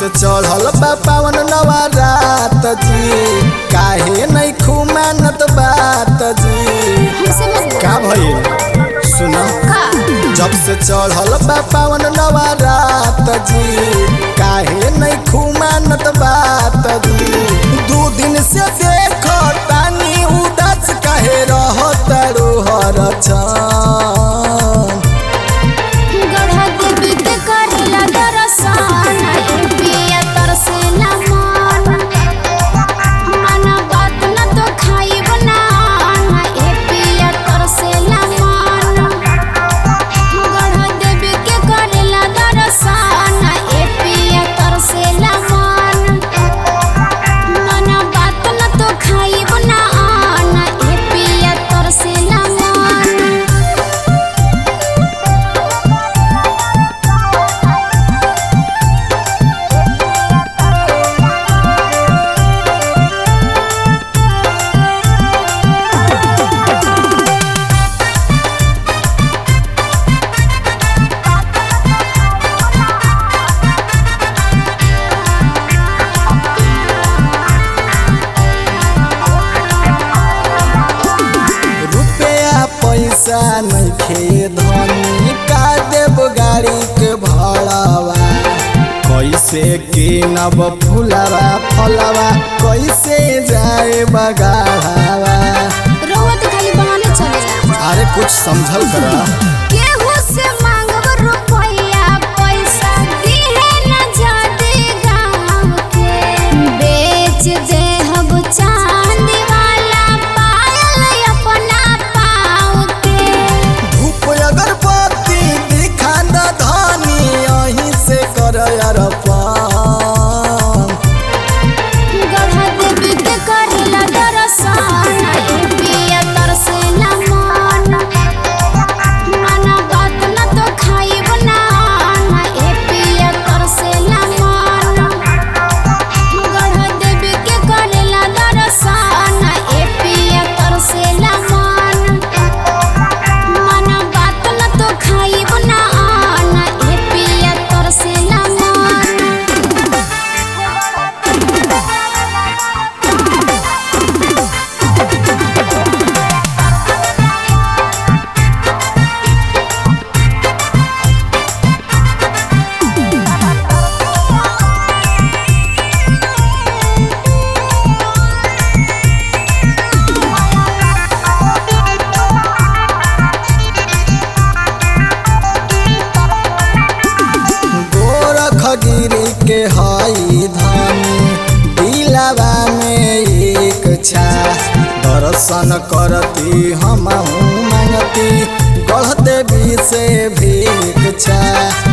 चढ़ल बा पावन नवरात जी, काहे नहीं खुमानत बात जी। का भइल सुना, जब से चढ़ल बा पावन नवरात जी, काहे नहीं खुमानत बात जी। 2 दिन से देखो तानी उदास, काहे रहत रोहर नइखे धनी, का देव गाड़ी के भाड़ावा, कैसे किनब फुलावा फलवा, कैसे जाए बगाड़ावा। रोवत खाली बहाने चलेला। अरे कुछ समझल करा। केहू से मांगब रुपया पैसा, दिहे न जाती गाँव के, बेच देहब चांदी वाला पायल अपना पाँव के। धूप अगरबत्ती दिखा न धनी, यहीं से कर अरपान। गढ़ा देवी के करेला दर्शन, पिया तरसेला मन, माना बात न तो खाइब ना, ए पिया तरसेला मन। गढ़ा देवी के करेला दर्शन, ए पिया तरसेला मन, माना बात न तो खाइब ना, ए पिया तरसेला मन। खगिरी के हई धनी, दिलवा में एक छा, दर्शन करती हमहू मांगती, गढ़ देवी से भीख छा।